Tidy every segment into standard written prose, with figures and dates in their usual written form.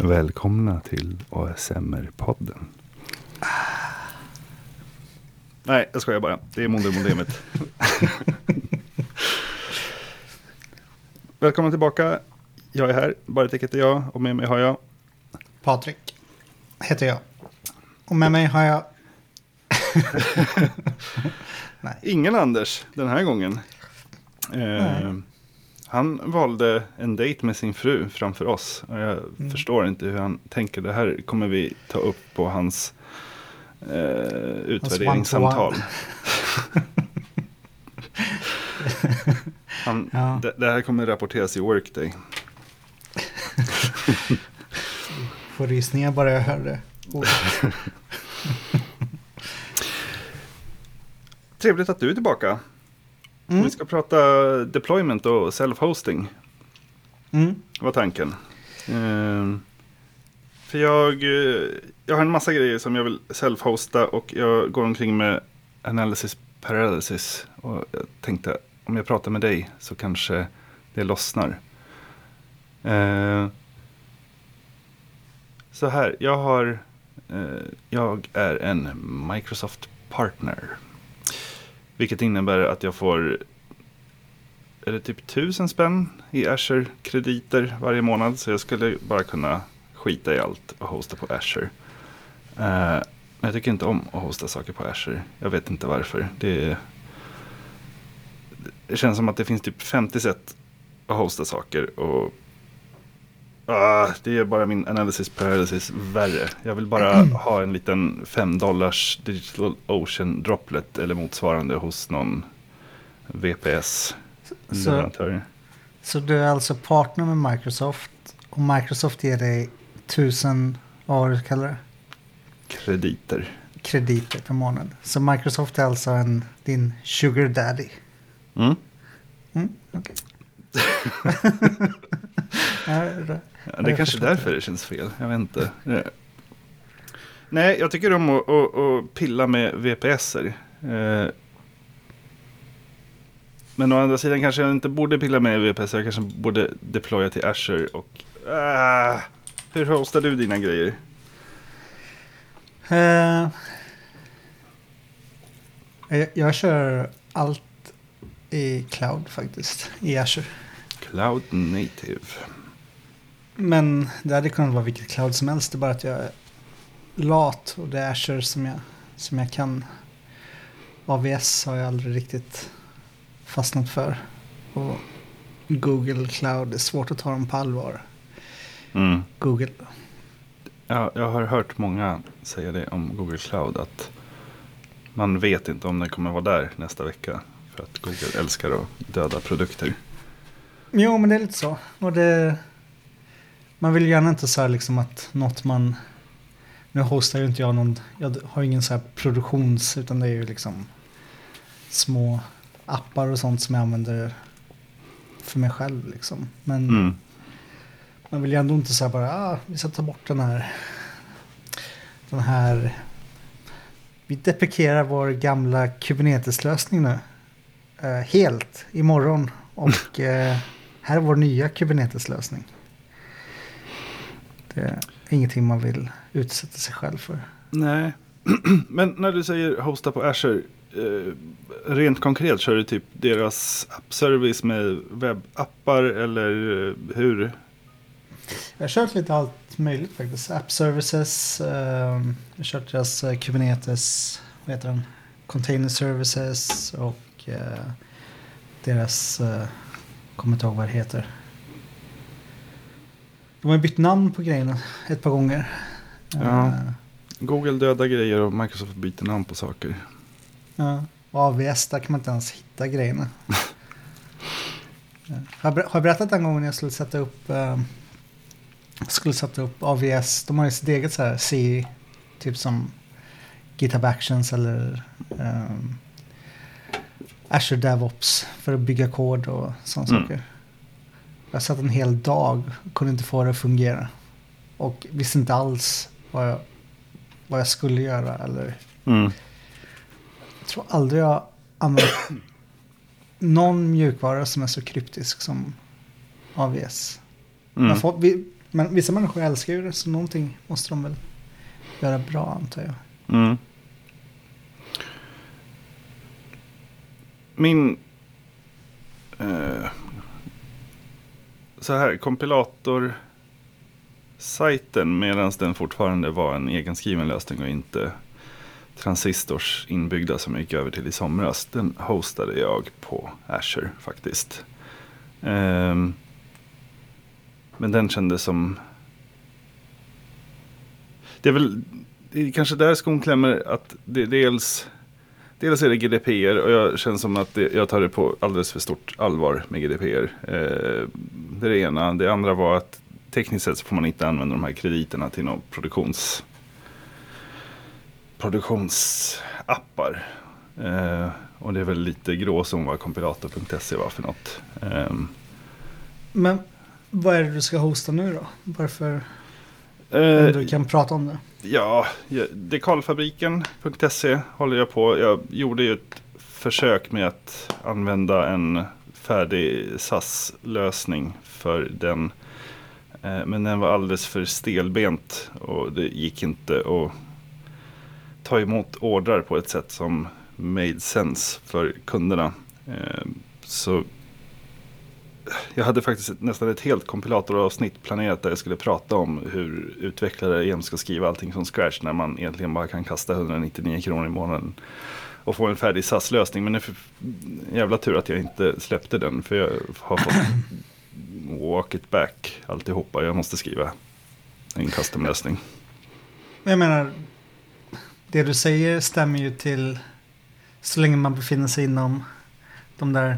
Välkomna till ASMR-podden. Nej, jag skojar bara. Det är Mondemodemet. Välkomna tillbaka. Jag är här. Bartek heter jag. Och med mig har jag... Patrik heter jag. Och med mig har jag... Nej. Ingen Anders den här gången. Han valde en dejt med sin fru framför oss. Och jag förstår inte hur han tänker. Det här kommer vi ta upp på hans utvärderingssamtal. Det här kommer rapporteras i Workday. Får rysningar bara jag hör det. Trevligt att du är tillbaka. Vi ska prata deployment och self-hosting. Vad tanken? För jag har en massa grejer som jag vill self-hosta och jag går omkring med analysis paralysis. Och jag tänkte, om jag pratar med dig så kanske det lossnar. Så här, jag är en Microsoft partner. Vilket innebär att jag får typ 1000 spänn i Azure-krediter varje månad. Så jag skulle bara kunna skita i allt och hosta på Azure. Men jag tycker inte om att hosta saker på Azure. Jag vet inte varför. Det känns som att det finns typ 50 sätt att hosta saker. Och det är bara min analysis paralysis värre. Jag vill bara ha en liten $5 Digital Ocean droplet eller motsvarande hos någon VPS-leverantör. Så du är alltså partner med Microsoft och Microsoft ger dig 1000, vad du kallar det? Krediter per månad. Så Microsoft är alltså din sugar daddy? Okej. Det är kanske därför det känns fel. Jag vet inte. Nej, jag tycker om att pilla med VPSer. Men å andra sidan kanske jag inte borde pilla med VPSer. Jag kanske borde deploya till Azure. Och, hur hostar du dina grejer? Jag kör allt i cloud faktiskt. I Azure. Cloud native. Men det hade kunnat vara vilket cloud som helst. Det är bara att jag är lat och det är Azure som jag kan. AWS har jag aldrig riktigt fastnat för. Och Google Cloud är svårt att ta dem på allvar. Google. Ja, jag har hört många säga det om Google Cloud. Att man vet inte om den kommer vara där nästa vecka. För att Google älskar att döda produkter. Jo, men det är lite så. Och man vill gärna inte så här liksom att något man... Nu hostar ju inte jag någon... Jag har ingen så här produktions... Utan det är ju liksom små appar och sånt som jag använder för mig själv liksom. Men man vill ju ändå inte så här bara... vi ska ta bort den här... Vi deprekerar vår gamla Kubernetes-lösning nu. Helt imorgon. Och här är vår nya Kubernetes-lösning. Det är ingenting man vill utsätta sig själv för. Nej, men när du säger hosta på Azure, rent konkret kör du typ deras appservice med webbappar eller hur? Jag har kört lite allt möjligt faktiskt. App-services, jag har kört deras Kubernetes, vad heter den? Container services och deras, kommer inte ihåg vad det heter. De har bytt namn på grejerna ett par gånger. Ja. Google dödar grejer och Microsoft byter namn på saker. Ja. Och AWS, där kan man inte ens hitta grejerna. Har jag berättat en gång när jag skulle sätta upp AWS. De har ju sitt eget så här CI, typ som GitHub Actions eller Azure DevOps för att bygga kod och sådana saker. Jag satt en hel dag och kunde inte få det att fungera. Och visste inte alls vad jag skulle göra. Eller... Jag tror aldrig jag använt någon mjukvara som är så kryptisk som AWS. Men vissa människor älskar ju det, så någonting måste de väl göra bra, antar jag. Mm. Min så här, kompilator-sajten, medan den fortfarande var en egenskriven lösning och inte transistors inbyggda som jag gick över till i somras, den hostade jag på Azure faktiskt. Men den kändes som... Det är kanske där skon klämmer, att dels är det GDPR och jag känner som att jag tar det på alldeles för stort allvar med GDPR. Det är det ena. Det andra var att tekniskt sett så får man inte använda de här krediterna till någon produktionsappar. Och det är väl lite gråzon vad kompilator.se var för något. Men vad är det du ska hosta nu då? Varför? Om du kan prata om det. Ja, dekalfabriken.se håller jag på. Jag gjorde ju ett försök med att använda en färdig SAS-lösning för den. Men den var alldeles för stelbent och det gick inte att ta emot ordrar på ett sätt som made sense för kunderna. Så jag hade faktiskt nästan ett helt kompilatoravsnitt planerat där jag skulle prata om hur utvecklare igen ska skriva allting från scratch när man egentligen bara kan kasta 199 kronor i månaden och få en färdig SAS-lösning. Men det är för jävla tur att jag inte släppte den, för jag har fått walk it back alltihopa. Jag måste skriva en custom-lösning. Jag menar, det du säger stämmer ju till så länge man befinner sig inom de där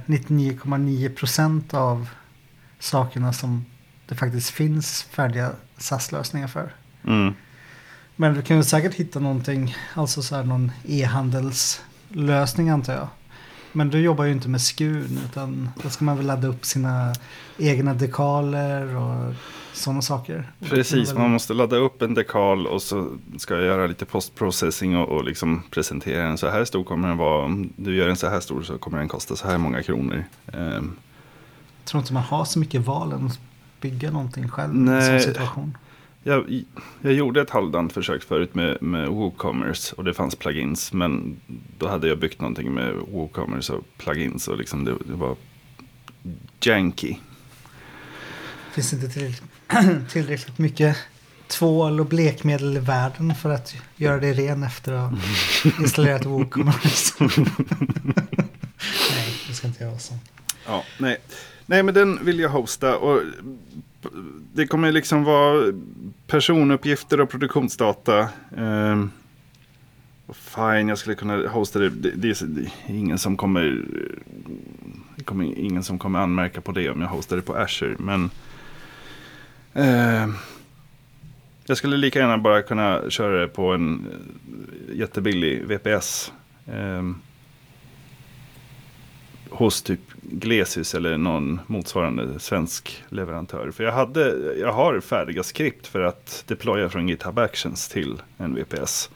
99,9% av sakerna som det faktiskt finns färdiga SAS-lösningar för. Mm. Men du kan ju säkert hitta någonting, alltså så här någon e-handelslösning antar jag. Men du jobbar ju inte med skurn, utan då ska man väl ladda upp sina egna dekaler och sådana saker. Precis, man måste ladda upp en dekal och så ska jag göra lite postprocessing och liksom presentera den. Så här stor kommer den vara. Om du gör den så här stor så kommer den kosta så här många kronor. Jag tror inte man har så mycket val än att bygga någonting själv i en sån situation. Jag gjorde ett halvdant försök förut med WooCommerce och det fanns plugins, men då hade jag byggt någonting med WooCommerce och plugins och liksom det var janky. Finns inte tillräckligt mycket tvål och blekmedel i världen för att göra det ren efter att ha installerat WooCommerce. Nej, det ska inte göra så. Ja, nej, men den vill jag hosta och det kommer liksom vara personuppgifter och produktionsdata. Fine, jag skulle kunna hosta det. Det är ingen som kommer anmärka på det om jag hostar det på Azure. Men jag skulle lika gärna bara kunna köra det på en jättebillig VPS. Hos typ Glesius eller någon motsvarande svensk leverantör. För jag har färdiga skript för att deploya från GitHub Actions till en VPS.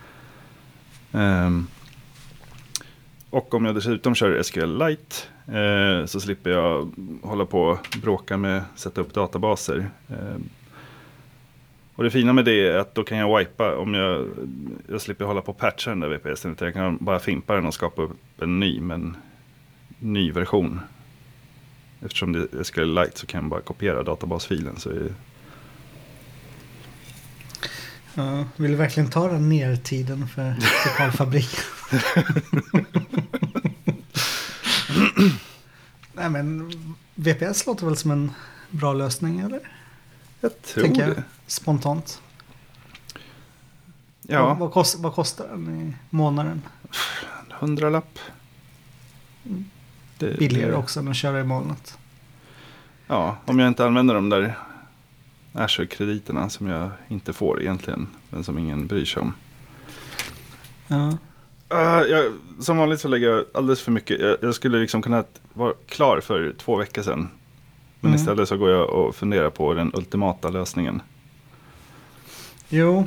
Och om jag dessutom kör SQLite så slipper jag hålla på och bråka med att sätta upp databaser. Och det fina med det är att då kan jag wipa om jag slipper hålla på och patcha den där VPSen. Jag kan bara fimpa den och skapa upp en ny version. Eftersom det är SQLite så kan jag bara kopiera databasfilen. Så ja, vill du verkligen ta den ner tiden för dekalfabriken? Nej, men VPS låter väl som en bra lösning, eller? Jag tror tänker det. Spontant. Ja. Vad kostar den i månaden? 100-lapp. Billigare också än att köra i molnet. Ja, om jag inte använder de där Azure-krediterna som jag inte får egentligen, men som ingen bryr sig om. Ja. Som vanligt så lägger jag alldeles för mycket. Jag skulle liksom kunna vara klar för 2 veckor sedan. Men istället så går jag och funderar på den ultimata lösningen. Jo.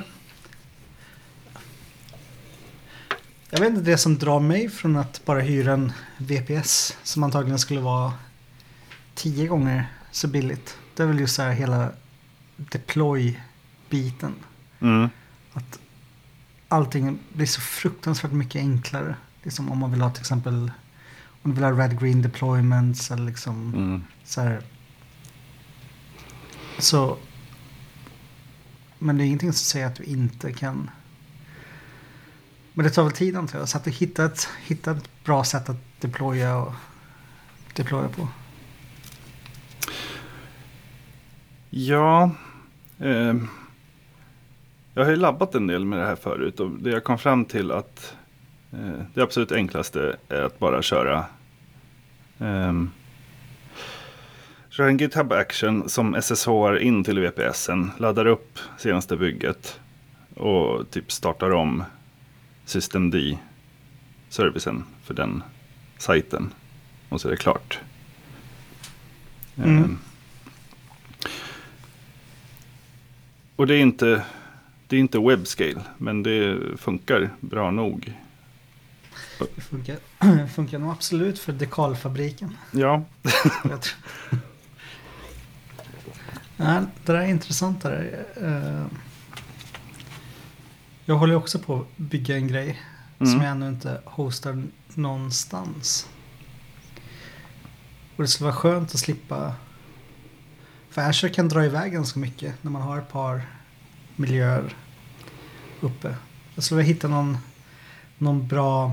Jag vet inte, det som drar mig från att bara hyra en VPS som antagligen skulle vara 10 gånger så billigt. Det är väl just så här hela deploy-biten. Att allting blir så fruktansvärt mycket enklare. Liksom om man vill ha till exempel om du vill ha red-green deployments eller liksom så här. Så men det är ingenting som säger att du inte kan. Men det tar väl tid antar jag. Så att du hittar ett bra sätt att deploya på. Ja. Jag har ju labbat en del med det här förut. Och det jag kom fram till att det absolut enklaste är att bara köra en GitHub Action som SSH:ar in till VPSen, laddar upp senaste bygget och typ startar om systemd-servicen för den sajten. Och så är det klart. Och det är inte webscale, men det funkar bra nog. Det funkar nog absolut för dekalfabriken. Ja. Ja, det där är intressant. Där. Jag håller också på att bygga en grej som jag ännu inte hostar någonstans. Och det skulle vara skönt att slippa. För Azure kan dra iväg ganska mycket när man har ett par miljöer uppe. Jag skulle vilja hitta någon bra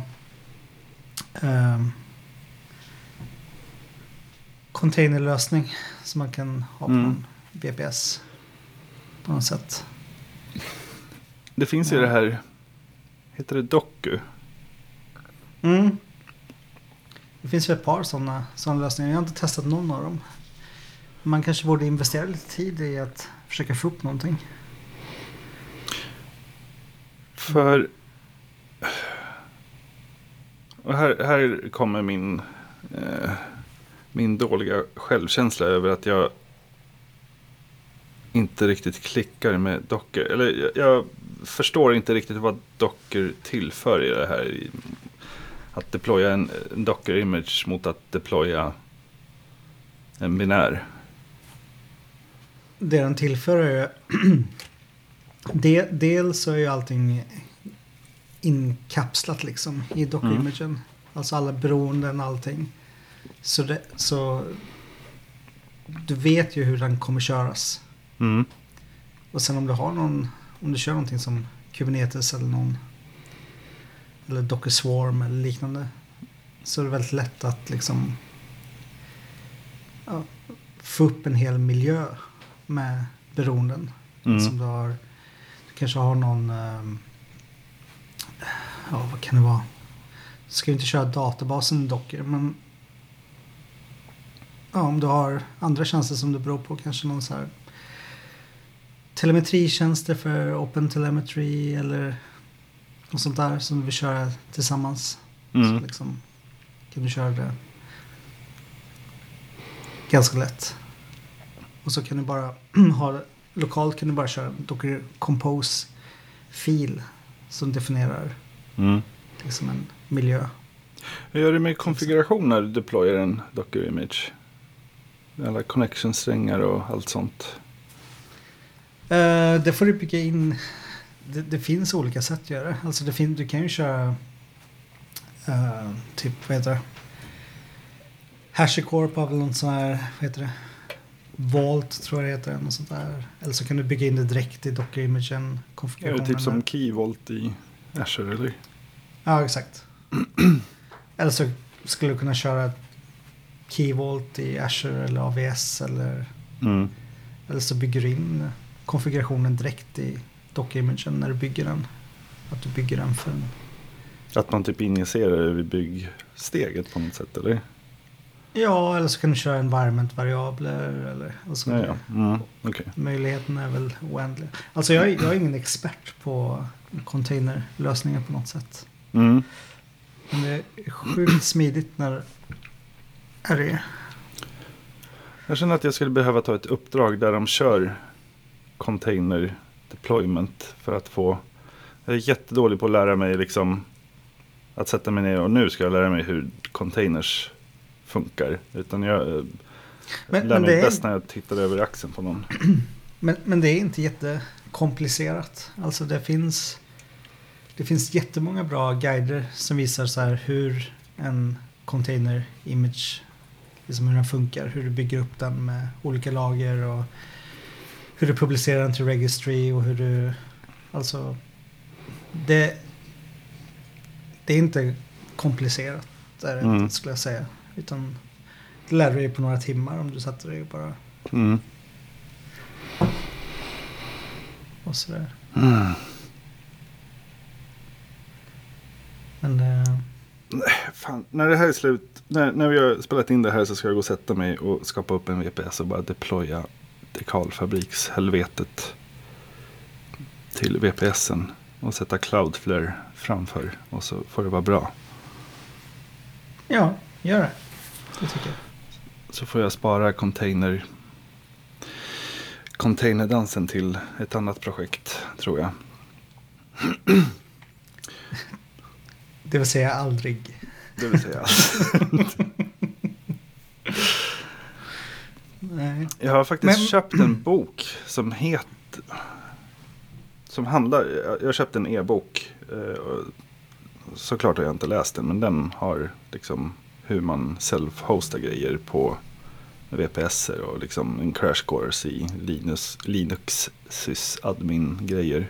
containerlösning som man kan ha på någon VPS på något sätt. Det finns ju det här, heter det Docker? Det finns ju ett par sådana lösningar. Jag har inte testat någon av dem. Man kanske borde investera lite tid i att försöka få upp någonting. För och här kommer min dåliga självkänsla över att jag inte riktigt klickar med Docker. Eller jag förstår inte riktigt vad Docker tillför i det här. Att deploya en Docker-image mot att deploya en binär. Det den tillför är dels så är ju allting inkapslat liksom i Docker-imagen. Alltså alla beroenden, allting. Så du vet ju hur den kommer köras. Och sen om du kör någonting som Kubernetes eller Docker Swarm eller liknande, så är det väldigt lätt att liksom få upp en hel miljö med beroenden. Som du kanske har någon vad kan det vara? Du ska ju inte köra databasen i Docker, men om du har andra tjänster som du beror på, kanske någon så här telemetritjänster för OpenTelemetry eller något sånt där som du vill köra tillsammans. Så liksom kan du köra det ganska lätt. Och så kan du bara lokalt kan du bara köra Docker Compose-fil som definierar liksom en miljö. Hur gör du med konfiguration när du deployar en Docker-image? Alla connection-strängar och allt sånt. Det får du bygga in. Det finns olika sätt att göra det. Alltså du kan ju köra typ, vad heter det? HashiCorp har väl någon sån här, vad heter det? Vault tror jag det heter, något sånt där. Eller så kan du bygga in det direkt i Docker-imagen. Är det typ som KeyVault i Azure eller? Ja, exakt. Eller så skulle du kunna köra KeyVault i Azure eller AVS eller så bygger du in konfigurationen direkt i Docker-imagen när du bygger den. Att du bygger den för en. Att man typ injicerar det vid byggsteget på något sätt, eller? Ja, eller så kan du köra environment-variabler eller och så. Okay. Möjligheten är väl oändlig. Alltså jag är ingen expert på containerlösningar på något sätt. Men det är sjukt smidigt när är det. Jag känner att jag skulle behöva ta ett uppdrag där de kör container deployment för att få. Jag är jättedålig på att lära mig liksom att sätta mig ner och nu ska jag lära mig hur containers funkar. Utan jag lär mig bäst när jag tittar över axeln på någon. Men det är inte jättekomplicerat. Alltså det finns jättemånga bra guider som visar så här hur en container image, liksom hur den funkar, hur du bygger upp den med olika lager och hur du publicerar den till registry och hur du, alltså det är inte komplicerat där skulle jag säga, utan det lär du dig på några timmar om du sätter dig bara och sådär. Men fan, när det här är slut, när vi har spelat in det här, så ska jag gå och sätta mig och skapa upp en VPS och bara deploya dekalfabrikshelvetet till VPSen och sätta Cloudflare framför, och så får det vara bra. Ja, gör det. Det tycker jag. Så får jag spara containerdansen till ett annat projekt, tror jag. Det vill säga aldrig. Det vill säga Nej. Jag har faktiskt köpt en bok som handlar, jag köpte en e-bok, såklart har jag inte läst den, men den har liksom hur man self-hostar grejer på VPSer och liksom en crash course i Linux sysadmin grejer.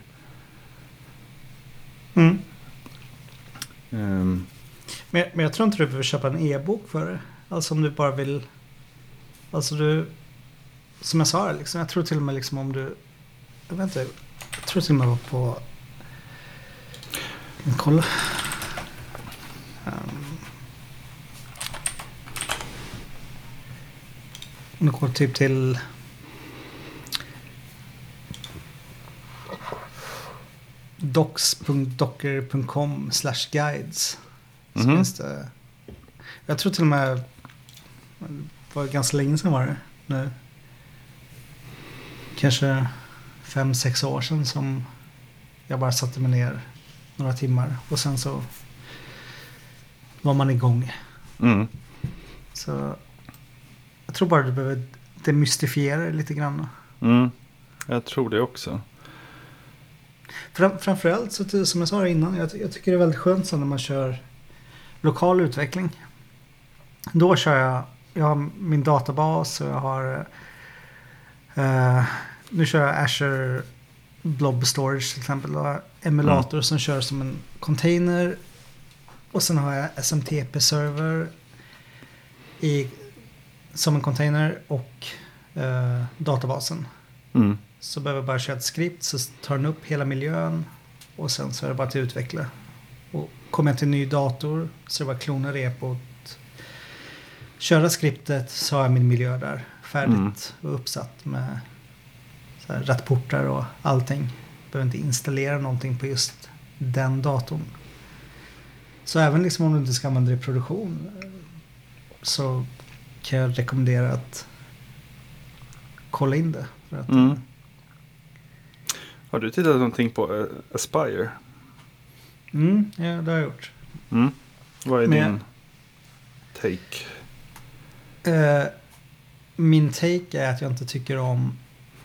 Men jag tror inte du behöver köpa en e-bok för det. Alltså om du bara vill, alltså du, som jag sa liksom, jag tror till och med liksom om du, jag vet inte, jag tror till och med var på, kolla. Nu går typ till docs.docker.com/guides. Så finns det, jag tror till och med, det var ganska länge sedan var det nu. Kanske 5-6 år sedan som jag bara satte mig ner några timmar och sen så var man igång. Så jag tror bara du behöver demystifiera det lite grann. Jag tror det också. Framförallt så som jag sa innan, jag tycker det är väldigt skönt så när man kör lokal utveckling. Då kör jag har min databas och jag har nu kör jag Azure Blob Storage till exempel och emulator som kör som en container, och sen har jag SMTP-server som en container och databasen. Så behöver jag bara köra ett skript, så tar den upp hela miljön och sen så är det bara till att utveckla. Och kommer jag till en ny dator så är det bara klona repot, köra skriptet, så har jag min miljö där färdigt och uppsatt med så här rätt portar och allting. Behöver inte installera någonting på just den datorn. Så även liksom om du inte ska använda det i produktion, så kan jag rekommendera att kolla in det. För att, Har du tittat någonting på Aspire? Ja, det har jag gjort. Vad är din take? Min take är att jag inte tycker om...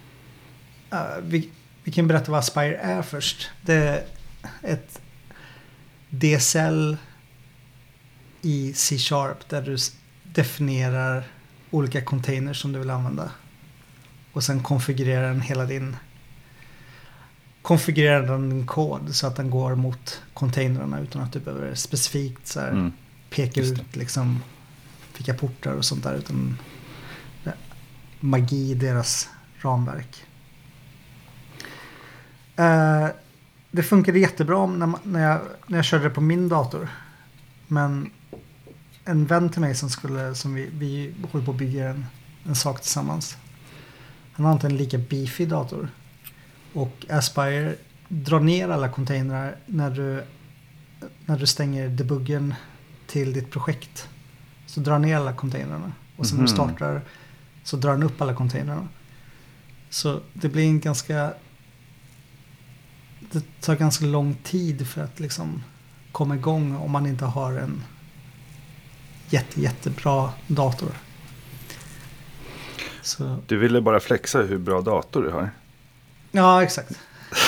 vi kan berätta vad Aspire är först. Det är ett DSL i C# där du definierar olika containers som du vill använda. Och sen konfigurerar den din kod så att den går mot containrarna utan att du behöver specifikt så här peka ut liksom vilka portar och sånt där, utan magi i deras ramverk. Det funkade jättebra när jag körde det på min dator, men en vän till mig som vi håller på att bygga en sak tillsammans, han har inte en lika beefy dator, och Aspire drar ner alla containrar när du stänger debuggen till ditt projekt, så drar ner alla containrarna, och sen när du startar så drar den upp alla containrarna. Så det blir det tar ganska lång tid för att liksom komma igång om man inte har en jättebra dator. Så. Du ville bara flexa hur bra dator du har. Ja, exakt.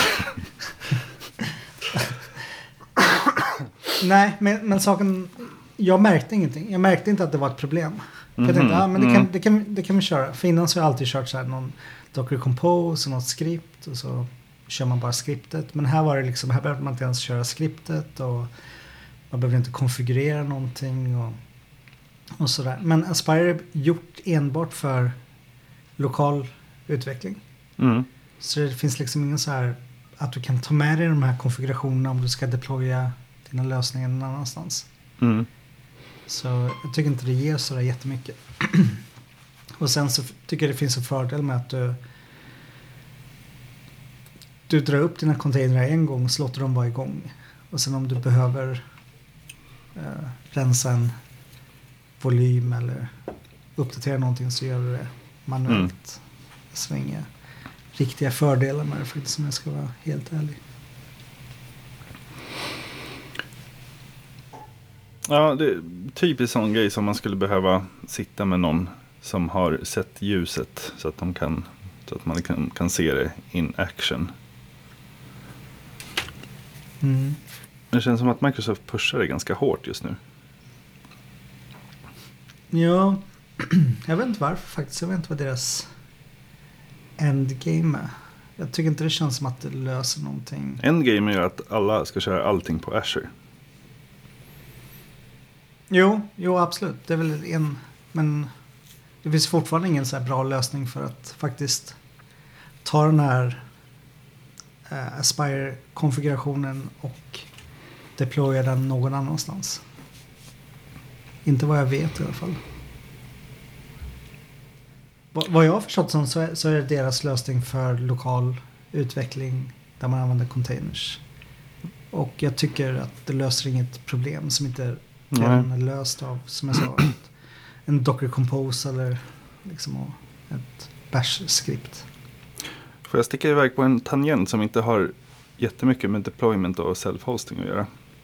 Nej, men saken... Jag märkte ingenting. Jag märkte inte att det var ett problem. För jag tänkte, men det kan vi köra. För innan så har jag alltid kört så här någon Docker Compose och något skript. Och så kör man bara skriptet. Men här var det liksom, här behövde man inte ens köra skriptet. Och man behövde inte konfigurera någonting. Och sådär. Men Aspire är gjort enbart för lokal utveckling. Så det finns liksom ingen så här att du kan ta med dig de här konfigurationerna om du ska deploya dina lösningar någon annanstans. Så jag tycker inte det ger så där jättemycket. Och sen så tycker jag det finns en fördel med att du drar upp dina containrar en gång och så låter dem vara igång. Och sen om du behöver rensa en volym eller uppdatera någonting så gör du det manuellt. Så inga riktiga fördelar med det faktiskt, om jag ska vara helt ärlig. Ja, det är typiskt sån grej som man skulle behöva sitta med någon som har sett ljuset så att man kan se det in action. Det känns som att Microsoft pushar det ganska hårt just nu. Ja, jag vet inte varför faktiskt. Jag vet inte vad deras endgame är. Jag tycker inte det känns som att det löser någonting. Endgame är ju att alla ska köra allting på Azure. Jo, absolut. Det är väl en... Men det finns fortfarande ingen så här bra lösning för att faktiskt ta den här Aspire-konfigurationen och deploya den någon annanstans. Inte vad jag vet i alla fall. Vad jag har förstått som så är det deras lösning för lokal utveckling där man använder containers. Och jag tycker att det löser inget problem som inte redan är löst av, som jag sa, en Docker Compose eller liksom ett bash-skript. Får jag sticka iväg på en tangent som inte har jättemycket med deployment och self-hosting att göra?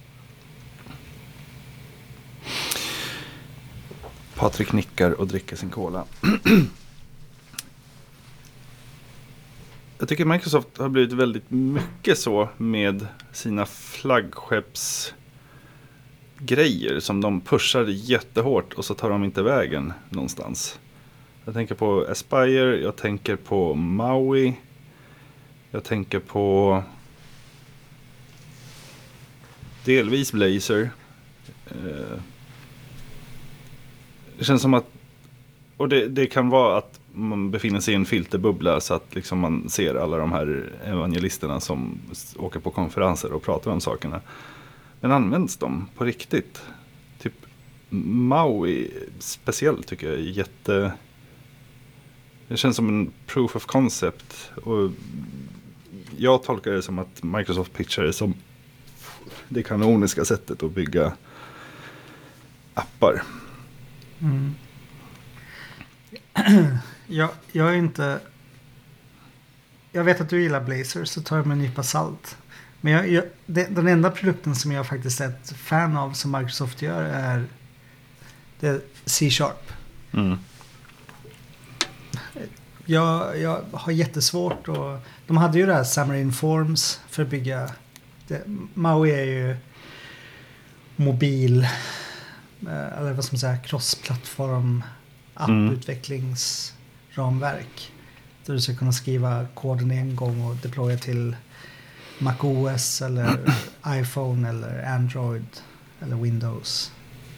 Patrik nickar och dricker sin cola. Jag tycker Microsoft har blivit väldigt mycket så med sina flaggskeppsgrejer som de pushar jättehårt och så tar de inte vägen någonstans. Jag tänker på Aspire, jag tänker på Maui, jag tänker på delvis Blazor. Det känns som att, och det kan vara att man befinner sig i en filterbubbla så att liksom man ser alla de här evangelisterna som åker på konferenser och pratar om sakerna. Men används de på riktigt? Typ Maui speciellt tycker jag är det känns som en proof of concept. Och jag tolkar det som att Microsoft pitchar det som det kanoniska sättet att bygga appar. Jag är inte... Jag vet att du gillar Blazor, så tar jag med en nypa salt. Men den enda produkten som jag faktiskt är ett fan av som Microsoft gör är C#. Jag har jättesvårt och de hade ju det här Xamarin Forms för att bygga Maui är ju mobil eller vad ska man säga, cross-plattform apputvecklingsramverk där du ska kunna skriva koden en gång och deploya till macOS eller iPhone eller Android eller Windows.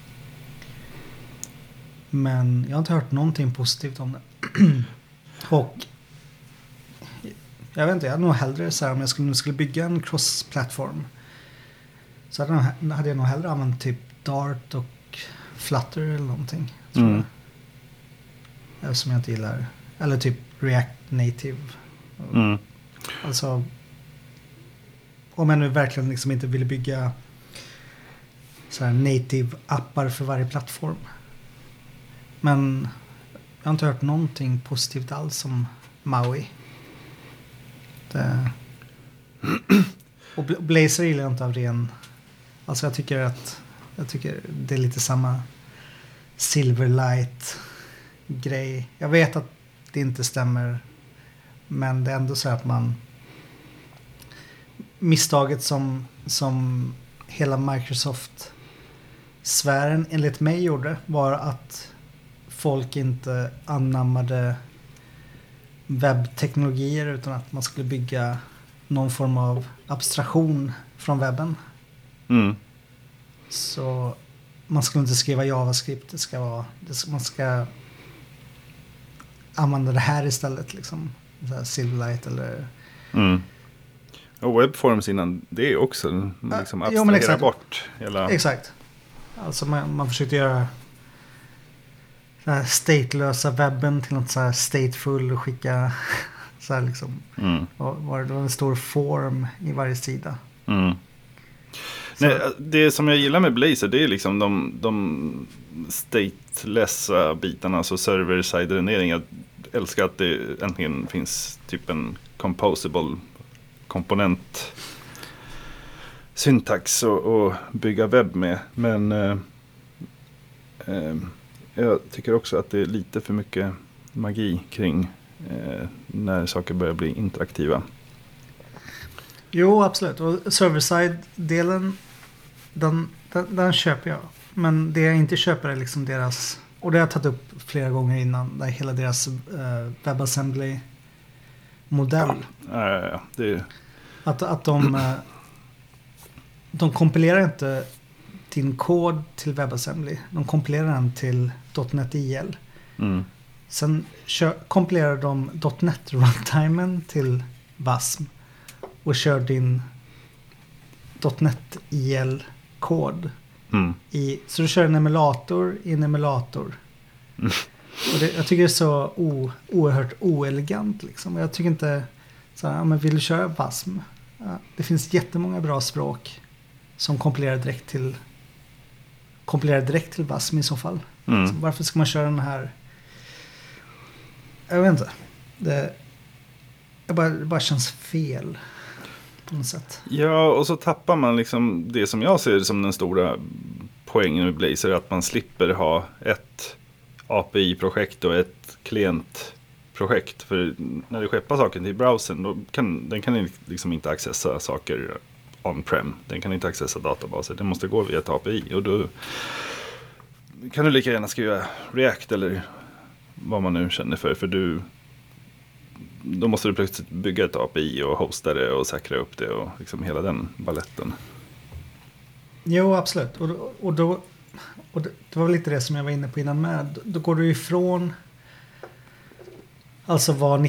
Men jag har inte hört någonting positivt om det. Och jag vet inte, jag hade nog hellre så här, om jag skulle bygga en cross-plattform så hade jag nog hellre använt typ Dart och Flutter eller någonting, tror jag. Eftersom jag inte gillar, eller typ React Native. Alltså om jag nu verkligen liksom inte ville bygga så här native appar för varje plattform. Men jag har inte hört någonting positivt alls om Maui. Och Blazor gillar jag inte av ren... Alltså jag tycker det är lite samma Silverlight-grej. Jag vet att det inte stämmer. Men det är ändå så att misstaget som hela Microsoft-sfären enligt mig gjorde var att folk inte anammade webbteknologier utan att man skulle bygga någon form av abstraktion från webben. Mm. Så man ska inte skriva JavaScript, man ska använda det här istället liksom. Så här Silverlight eller... Mm. Och Webforms innan det också liksom abstrahera bort hela... Exakt. Alltså man försökte göra så här statelösa webben till något så här stateful och skicka så här liksom. Det var en stor form i varje sida. Mm. Nej, det som jag gillar med Blazor, det är liksom de statelessa bitarna, alltså server-side-rendering. Jag älskar att det äntligen finns typ en composable komponent syntax och bygga webb med. Men jag tycker också att det är lite för mycket magi kring när saker börjar bli interaktiva. Jo, absolut. Och server-side-delen den köper jag. Men det jag inte köper är liksom deras... Och det har jag tagit upp flera gånger innan. Där hela deras WebAssembly-modell. Ja, det är... Att de kompilerar inte din kod till WebAssembly. De kompilerar den till .NET IL. Mm. Sen kompilerar de .NET runtimen till WASM. Och kör din .NET IL-kod. Så du kör en emulator i en emulator. Och jag tycker det är så oerhört oelegant. Liksom. Jag tycker inte... Så här, men vill du köra WASM? Ja, det finns jättemånga bra språk som kompilerar direkt till WASM i så fall. Så varför ska man köra den här? Jag vet inte. Det bara känns fel på något sätt. Ja, och så tappar man liksom det som jag ser som den stora poängen med Blazor, att man slipper ha ett API-projekt och ett klientprojekt. För när du skeppar saker till browsern, då kan den liksom inte accessa saker on-prem. Den kan inte accessa databaser. Den måste gå via ett API. Och då kan du lika gärna skriva React eller vad man nu känner för då måste du plötsligt bygga ett API och hosta det och säkra upp det och liksom hela den balletten. Jo, absolut. Och det var lite det som jag var inne på innan med. Då går du ifrån alltså vad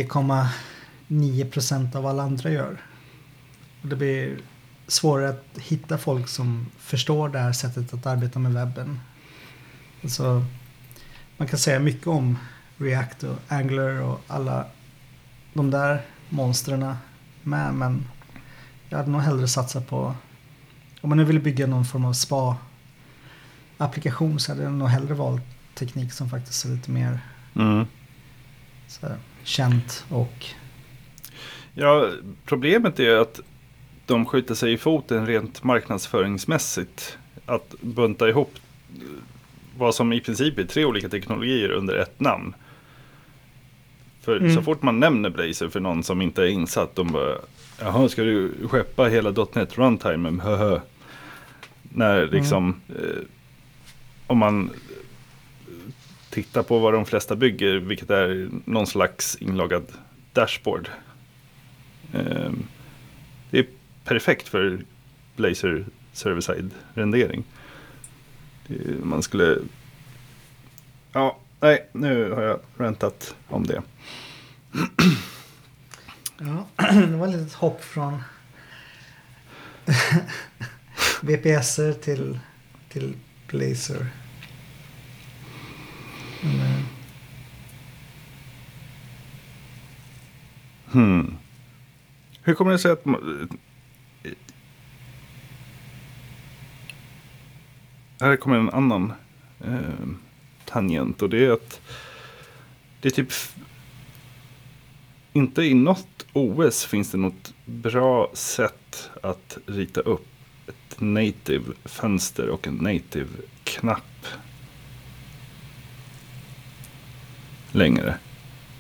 99,9% av alla andra gör. Och det blir svårare att hitta folk som förstår det här sättet att arbeta med webben. Alltså, man kan säga mycket om React och Angular och alla de där monsterna med, men jag hade nog hellre satsat på, om man nu vill bygga någon form av spa-applikation, så hade jag nog hellre valt teknik som faktiskt är lite mer så här, känt. Och ja, problemet är att de skjuter sig i foten rent marknadsföringsmässigt, att bunta ihop vad som i princip är 3 olika teknologier under ett namn. För så fort man nämner Blazor för någon som inte är insatt, de bara, jaha, ska du skeppa hela .NET runtime? När liksom, om man tittar på vad de flesta bygger, vilket är någon slags inloggad dashboard. Det är perfekt för Blazor server-side rendering. Man skulle... Ja, nej, nu har jag rantat om det. Ja, det var ett litet hopp från VPSer till Blazor. Hur kommer det sig att här kommer en annan tangent, och det är att det är typ inte i något OS finns det något bra sätt att rita upp ett native fönster och en native knapp längre.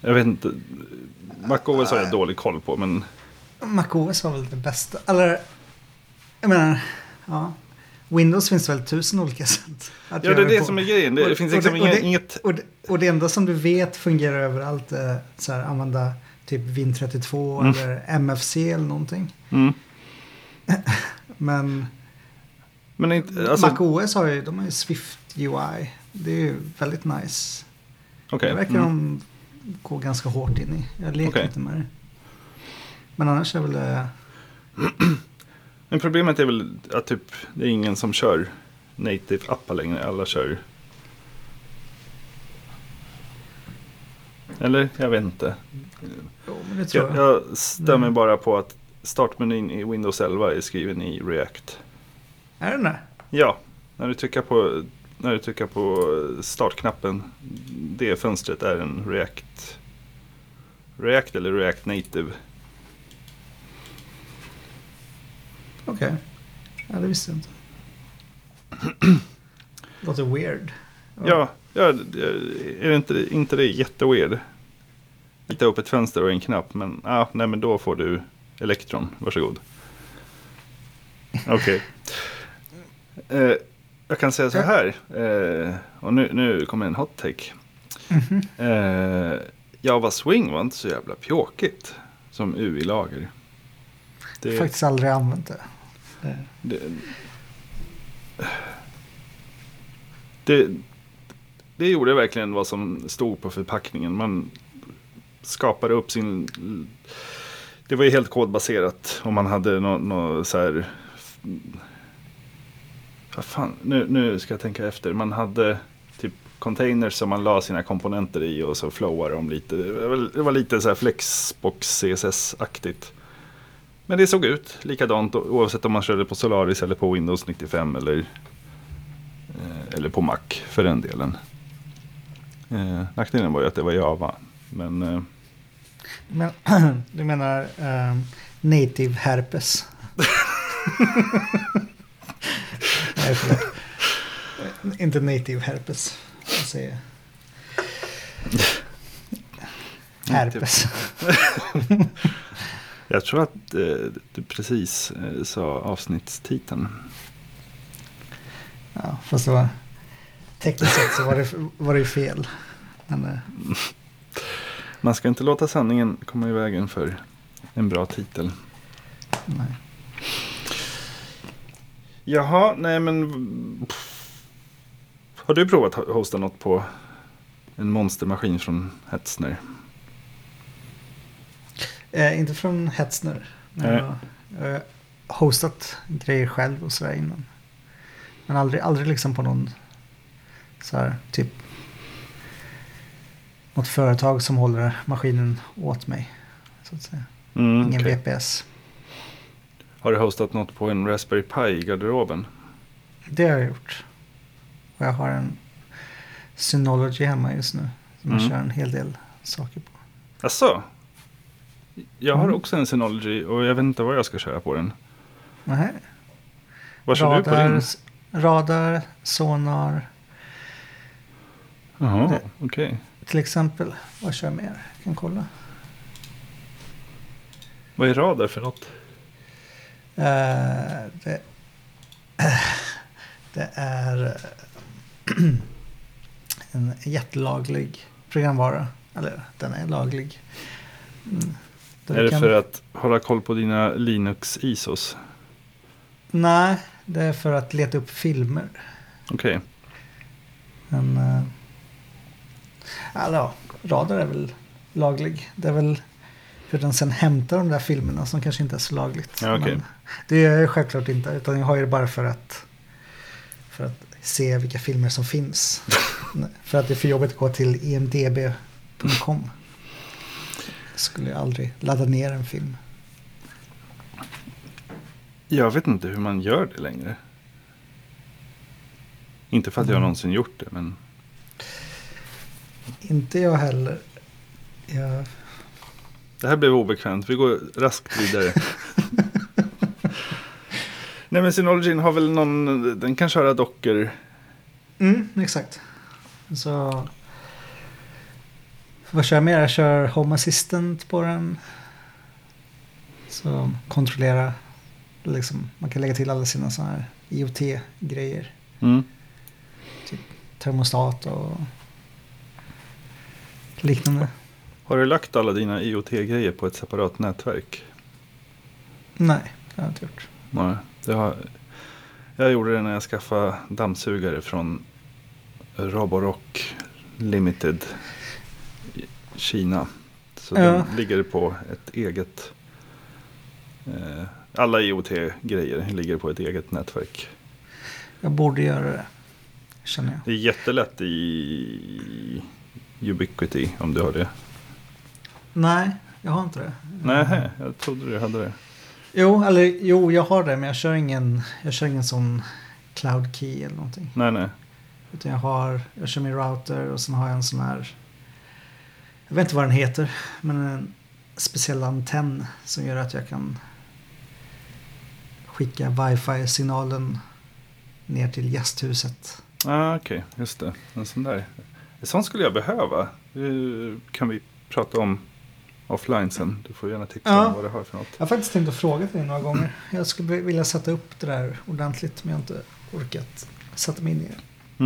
Jag vet inte. MacOS har jag dålig koll på, men... MacOS var väl det bästa. Eller, jag menar, ja. Windows finns väl 1000 olika sätt att Ja, göra det är det på. som är grejen. Det finns liksom inget... Och det enda som du vet fungerar överallt är så här, använda typ Win32 eller MFC eller någonting. Mm. Men inte, alltså... MacOS har ju Swift UI. Det är ju väldigt nice. Okay. Det verkar de gå ganska hårt in i. Jag leker inte med det. Men annars är väl det... Men problemet är väl att typ, det är ingen som kör native appar längre. Alla kör... Eller? Jag vet inte. Jo, men det tror jag stämmer bara på att startmenyn i Windows 11 är skriven i React. Är den där? Ja, när du trycker på startknappen, det fönstret är en React eller React Native. Okej. Ja, det visste jag inte. Låter weird. Ja, är det inte det jätteweird? Hitta upp ett fönster och en knapp, men nej, men då får du Electron. Varsågod. Okej. Jag kan säga så här. Och nu kommer en hot take. Java Swing var inte så jävla pjåkigt som UI-lager. Jag har faktiskt aldrig använt det gjorde verkligen vad som stod på förpackningen. Man skapade upp sin... Det var ju helt kodbaserat. Om man hade något så här... Vad fan, nu ska jag tänka efter. Man hade typ containers som man la sina komponenter i och så flowade de lite. Det var lite så här Flexbox CSS-aktigt. Men det såg ut likadant oavsett om man körde på Solaris eller på Windows 95 eller på Mac för den delen. Nackdelen var ju att det var Java. Men du menar native herpes? Nej, förlåt. Inte native herpes. Jag säger herpes. Jag tror att du precis sa avsnittstiteln. Ja, fast det var tekniskt sett så var det ju fel. Men, man ska inte låta sanningen komma i vägen för en bra titel. Nej. Jaha, nej men... Har du provat att hosta något på en monstermaskin från Hetzner? Inte från Hetzner. Jag har hostat grejer själv och sådär innan. Men aldrig liksom på någon så här typ något företag som håller maskinen åt mig så att säga. Ingen VPS. Har du hostat något på en Raspberry Pi i garderoben? Det har jag gjort. Och jag har en Synology hemma just nu som jag kör en hel del saker på. Asså? Jag har också en Synology och jag vet inte vad jag ska köra på den. Nej. Vad kör du på din? Radar, sonar. Jaha, okej. Till exempel, vad kör jag mer? Jag kan kolla. Vad är radar för något? Det är en jättelaglig programvara. Eller den är laglig. Är det för att hålla koll på dina Linux-ISOs? Nej, det är för att leta upp filmer. Okej. Men radar är väl laglig. Det är väl hur den sen hämtar de där filmerna som kanske inte är så lagligt. Ja, okay. Men det gör jag självklart inte. Utan jag har ju det bara för att se vilka filmer som finns. För att det är för jobbigt att gå till imdb.com. Jag skulle aldrig ladda ner en film. Jag vet inte hur man gör det längre. Inte för att jag någonsin gjort det, men... Inte jag heller. Det här blev obekvämt. Vi går raskt vidare. Nej, men Synology har väl någon... Den kan köra docker. Exakt. Så... Vad kör jag mer? Jag kör Home Assistant på den. Så kontrollera. Liksom, man kan lägga till alla sina sådana här IoT-grejer. Typ termostat och liknande. Har du lagt alla dina IoT-grejer på ett separat nätverk? Nej, det har jag inte gjort. Nej, jag gjorde det när jag skaffade dammsugare från Roborock Limited i Kina. Så den ligger på ett eget... alla IoT-grejer ligger på ett eget nätverk. Jag borde göra det, känner jag. Det är jättelätt i Ubiquity om du har det. Nej, jag har inte det. Nej, jag trodde du hade det. Jo, jag har det, men jag kör ingen sån cloud key eller någonting. Nej. Utan jag kör min router och sen har jag en sån här, jag vet inte vad den heter, men en speciell antenn som gör att jag kan skicka wifi-signalen ner till gästhuset. Okej, just det. En sån där. En sån skulle jag behöva. Kan vi prata om offline sen? Du får gärna tipsa om vad det har för något. Jag har faktiskt tänkt att fråga dig några gånger. Jag skulle vilja sätta upp det där ordentligt, men jag har inte orkat sätta mig in i det.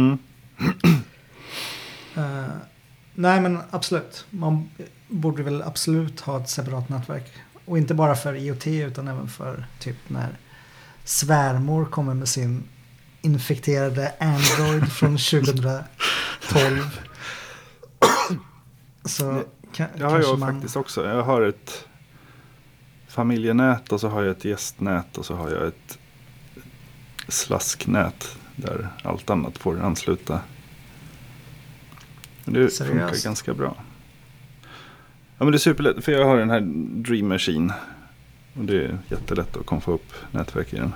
Nej, men absolut. Man borde väl absolut ha ett separat nätverk. Och inte bara för IoT utan även för typ när svärmor kommer med sin infekterade Android från 2012. Så jag har faktiskt också. Jag har ett familjenät och så har jag ett gästnät och så har jag ett slasknät där allt annat får ansluta. Det funkar ganska bra. Ja, men det är superlätt för jag har den här Dream Machine och det är jättelätt att få upp nätverk i den.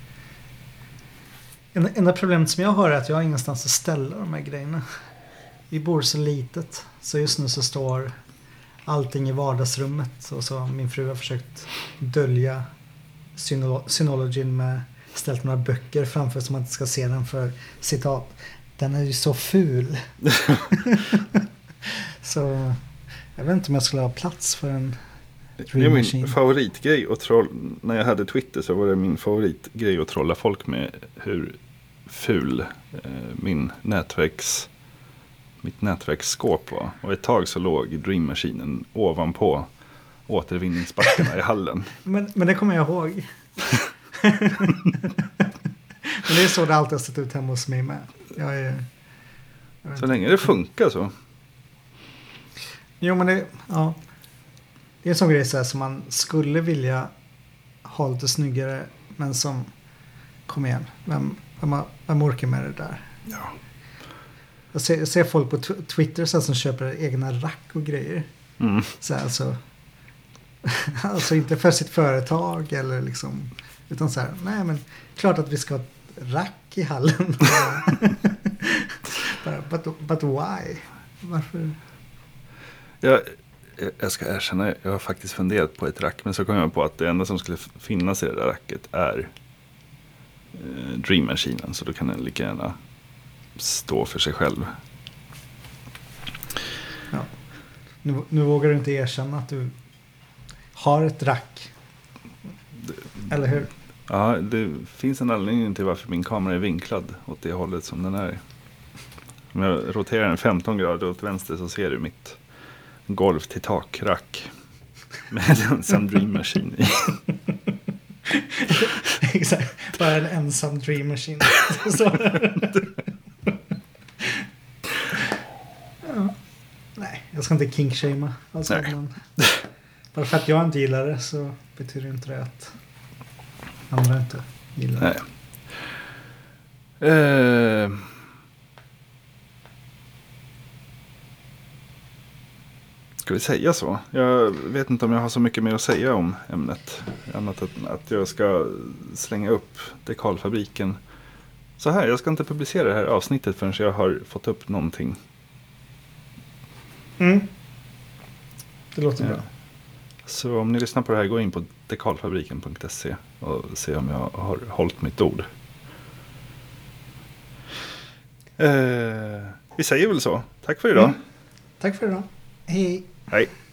Enda problemet som jag har är att jag har ingenstans att ställa de här grejerna. Vi bor så litet. Så just nu så står allting i vardagsrummet. Och så min fru har försökt dölja Synologyn med ställt några böcker framför så man inte ska se den för citat. Den är ju så ful. Så jag vet inte om jag skulle ha plats för en Dream Machine. Det är min favoritgrej att trolla. När jag hade Twitter så var det min favoritgrej att trolla folk med hur ful mitt nätverksskåp var. Och ett tag så låg Dream Machinen ovanpå återvinningsbackarna i hallen. Men det kommer jag ihåg. Men det är så det alltid har sett ut hemma hos mig med. Så länge det funkar så. Jo, men det är en sån grej så här, som man skulle vilja ha lite snyggare, men som, kom igen, vem orkar med det där? Ja. Jag ser folk på Twitter så här, som köper egna rack och grejer. Så här, alltså inte för sitt företag eller liksom, utan så här, nej men klart att vi ska ha ett rack i hallen. But why? Varför? Jag ska erkänna, jag har faktiskt funderat på ett rack, men så kom jag på att det enda som skulle finnas i det där racket är Dream Machinen, så då kan den lika gärna stå för sig själv. Ja. Nu vågar du inte erkänna att du har ett rack. Eller hur? Ja, det finns en anledning till varför min kamera är vinklad åt det hållet som den är. Om jag roterar den 15 grader åt vänster så ser du mitt golv till takrack med en ensam Dream Machine i. Exakt, bara en ensam Dream Machine. Ja. Nej, jag ska inte kinkshamea. Alltså, bara för att jag inte gillar det så betyder inte det att andra inte gillar det. Nej. Ska vi säga så? Jag vet inte om jag har så mycket mer att säga om ämnet. Annat än att jag ska slänga upp Dekalfabriken. Så här, jag ska inte publicera det här avsnittet förrän jag har fått upp någonting. Det låter bra. Så om ni lyssnar på det här, gå in på dekalfabriken.se och se om jag har hållit mitt ord. Vi säger väl så. Tack för idag. Tack för idag. Hej. Hej.